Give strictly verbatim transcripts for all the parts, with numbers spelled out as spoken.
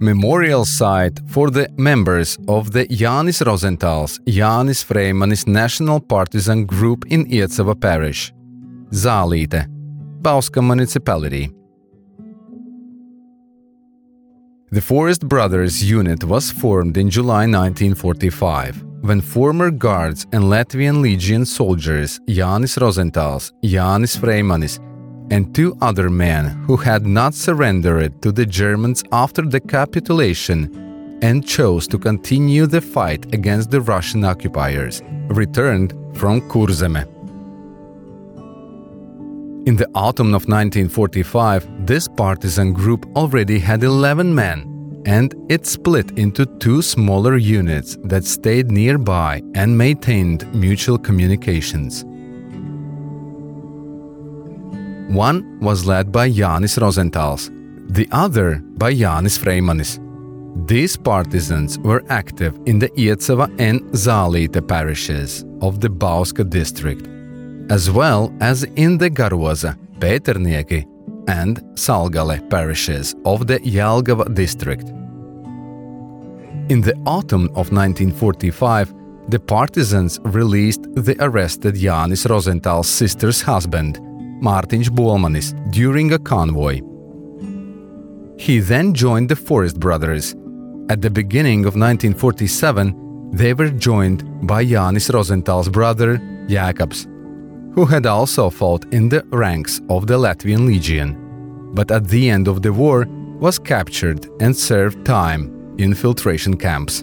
Memorial site for the members of the Jānis Rozentāls Jānis Freimanis National Partisan Group in Iecava Parish, Zālīte, Bauska Municipality. The Forest Brothers unit was formed in July nineteen forty-five, when former Guards and Latvian Legion soldiers Jānis Rozentāls, Jānis Freimanis, and two other men who had not surrendered to the Germans after the capitulation and chose to continue the fight against the Russian occupiers, returned from Kurzeme. In the autumn of nineteen forty-five, this partisan group already had eleven men, and it split into two smaller units that stayed nearby and maintained mutual communications. One was led by Jānis Rozentāls, the other by Jānis Freimanis. These partisans were active in the Iecava and Zālīte parishes of the Bauska district, as well as in the Garoza, Pēternieki, and Salgale parishes of the Jelgava district. In the autumn of nineteen forty-five, the partisans released the arrested Jānis Rozentāls' sister's husband, Mārtiņš Bolmanis, during a convoy. He then joined the Forest Brothers. At the beginning of nineteen forty-seven, they were joined by Jānis Rozentāls' brother, Jēkabs, who had also fought in the ranks of the Latvian Legion, but at the end of the war was captured and served time in filtration camps.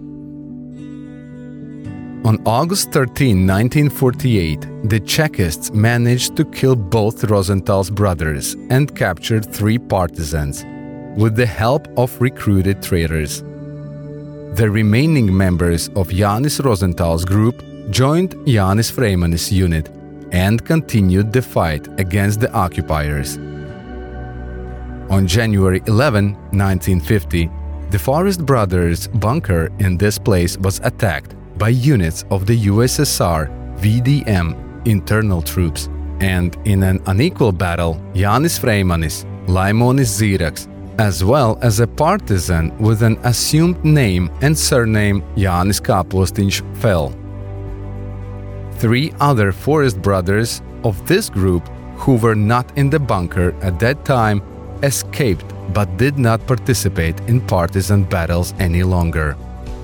On August thirteenth, nineteen forty-eight, the Chekists managed to kill both Rozentāls' brothers and captured three partisans, with the help of recruited traitors. The remaining members of Jānis Rozentāls' group joined Jānis Freimanis' unit and continued the fight against the occupiers. On January eleventh, nineteen fifty, the Forest Brothers' bunker in this place was attacked by units of the U S S R V D M internal troops, and in an unequal battle, Jānis Freimanis, Laimonis Zīraks, as well as a partisan with an assumed name and surname Jānis Kāpostiņš, fell. Three other Forest Brothers of this group, who were not in the bunker at that time, escaped but did not participate in partisan battles any longer.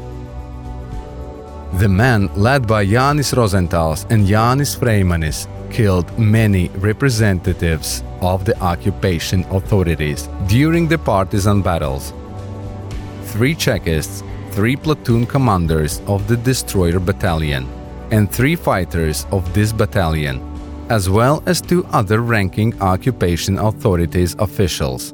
The men led by Jānis Rozentāls and Jānis Freimanis killed many representatives of the occupation authorities during the partisan battles. Three Chekists, three platoon commanders of the Destroyer Battalion, and three fighters of this battalion, as well as two other ranking occupation authorities officials.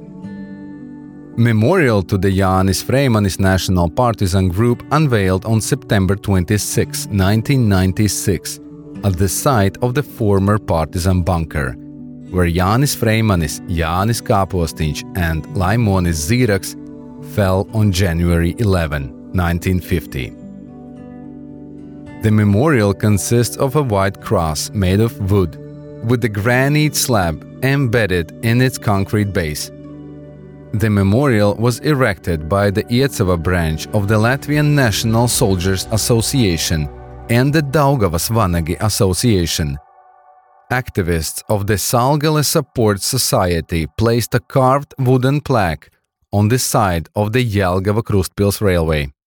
Memorial to the Jānis Freimanis National Partisan Group unveiled on September twenty-sixth, nineteen ninety-six, at the site of the former partisan bunker, where Jānis Freimanis, Jānis Kāpostiņš, and Laimonis Zīraks fell on January eleventh, nineteen fifty. The memorial consists of a white cross made of wood, with a granite slab embedded in its concrete base. The memorial was erected by the Iecava branch of the Latvian National Soldiers Association and the Daugavas Vanagi Association. Activists of the Salgale Support Society placed a carved wooden plaque on the side of the Jelgava Krustpils railway.